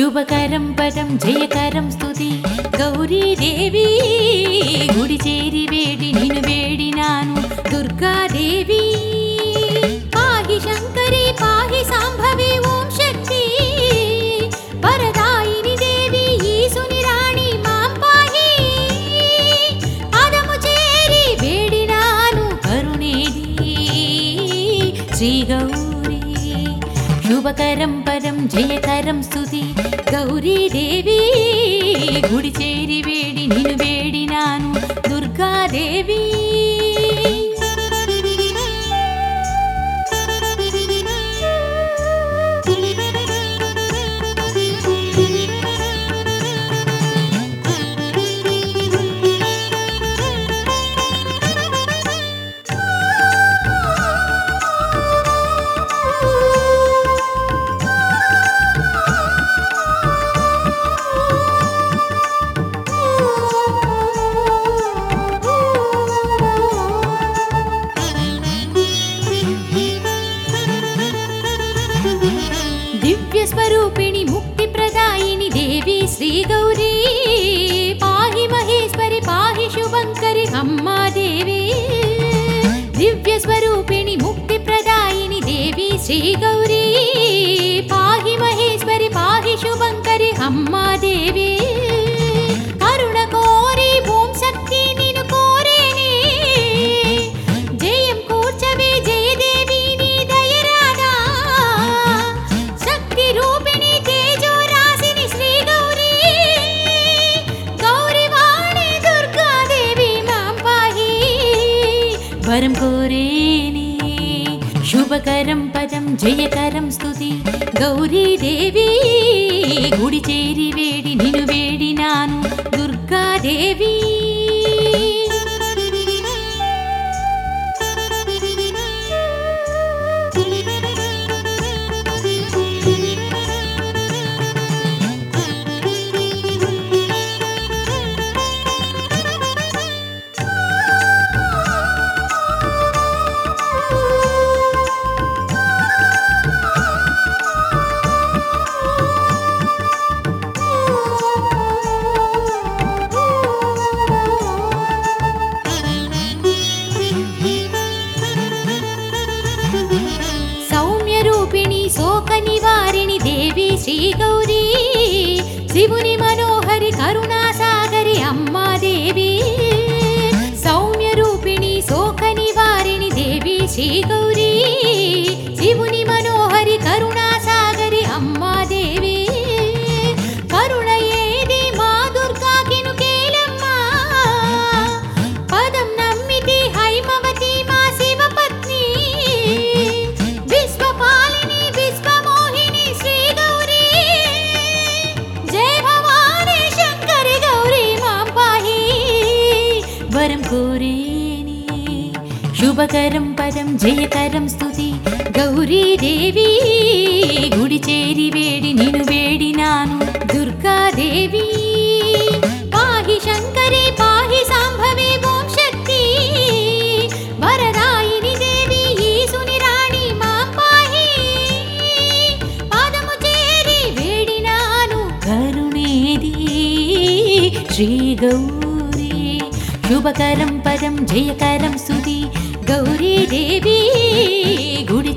శుభకరం పదం జయకరం స్తుతి గౌరీదేవి గుడి చేరి వేడి నిన్ను వేడినాను దుర్గాదేవి పాహి శంకరి పాహి సాంభవి ఓం శక్తి వరదాయిని దేవి ఈశుని రాణి మాం పాహి పాదము చేరి వేడినాను కరుణేది శ్రీ గౌరీ శుభకరం పదం జయకరం స్తుతి గౌరీదేవి గుడి చేరి వేడి నిన్ను వేడినాను దుర్గాదేవి स्वरूपिणी मुक्ति प्रदायिनी देवी श्री गौरी पाहि महेश्वरी पाहि शुभंकरी अम्मा देवी दिव्य स्वरूपिणी मुक्ति प्रदायिनी देवी श्री गौरी पाहि महेश्वरी पाहि शुभंकरी अम्मा देवी करुण कोरी ओम शक्ति निनु कोरेनी जयं कूर्चवे जय देवी नी दयरादा शक्ति रूपिणी तेजो राशिनी श्री गौरी गौरी वाणी दुर्गा देवी मां पाहि वरं कोरेनी शुभकरं पदं जयकरं स्तुति गौरी देवी गुడి చేరి వేడి నిన్ను వేడినాను దుర్గా దేవి शोक निवारिणी देवी श्री गौरी शिवुनि मनोहरि करुणा सागरी अम्मा देवी सौम्य रूपिणी शोक निवारिणी देवी श्री गौरी शिवुनि मनोहरि करुणा सागरी अम्मा देवी करुण येदी मा दुर्गा किनु केलम्मा पदं नम्मिति हैमवती मा शिव पत्नी विश्वपालिनी वरं कोरेनी शुभकरं पदं जयकरं स्तुति गौरी देवी गुడి చేరి వేడి నిన్ను వేడినాను దుర్గా దేవి పాహి శంకరి పాహి సాంభవి ఓం శక్తి వరదాయిని దేవి ఈశుని రాణి మాం పాహి పాదము చేరి వేడినాను కరుణేది శ్రీ గౌరీ शुभकरं पदं जयकरं स्तुति गौरी देवी गुడి